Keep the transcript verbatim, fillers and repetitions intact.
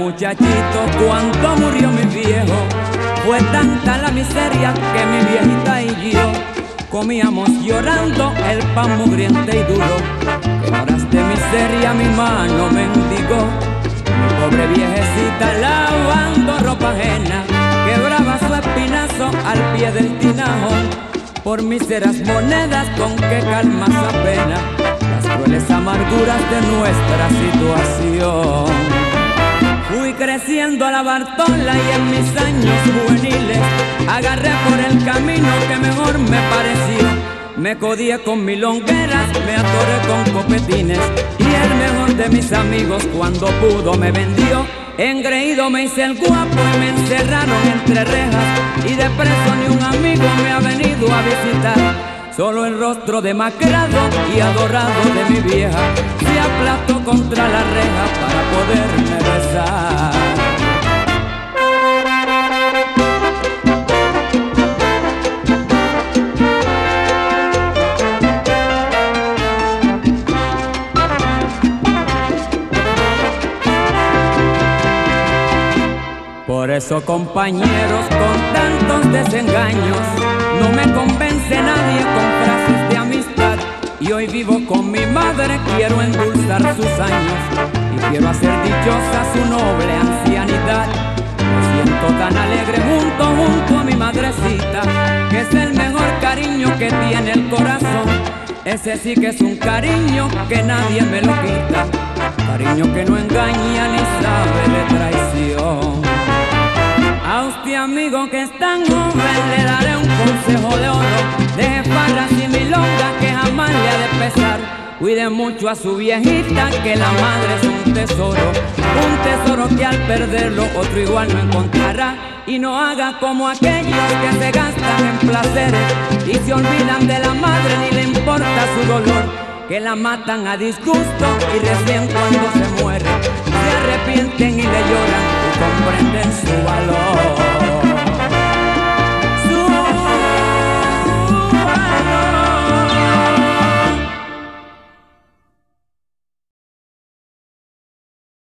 muchachito cuando murió mi viejo. Fue tanta la miseria que mi viejita y yo comíamos llorando el pan mugriente y duro, que en horas de miseria mi mano mendigó. Mi pobre viejecita lavando ropa ajena quebraba su espinazo al pie del tinajo. Por míseras monedas con que calma su pena las crueles amarguras de nuestra situación. Fui creciendo a la Bartola y en mis años juveniles agarré por el camino que mejor me pareció. Me codié con milongueras, me atoré con copetines y el mejor de mis amigos cuando pudo me vendió. Engreído me hice el guapo y me encerraron entre rejas y de preso ni un amigo me ha venido a visitar. Solo el rostro demacrado y adorado de mi vieja se aplastó contra la reja para poderme besar. Por eso, compañeros, con tantos desengaños no me convence nadie con frases de amistad. Y hoy vivo con mi madre, quiero endulzar sus años y quiero hacer dichosa su noble ancianidad. Me siento tan alegre junto, junto a mi madrecita, que es el mejor cariño que tiene el corazón. Ese sí que es un cariño que nadie me lo quita, cariño que no engaña ni sabe de traición. A usted, amigo, que es tan joven, le daré un consejo de oro: deje farras y milongas que jamás le ha de pesar. Cuide mucho a su viejita, que la madre es un tesoro, un tesoro que al perderlo otro igual no encontrará. Y no haga como aquellos que se gastan en placeres y se olvidan de la madre ni le importa su dolor, que la matan a disgusto y recién cuando se muere se arrepienten y le lloran y comprenden su valor.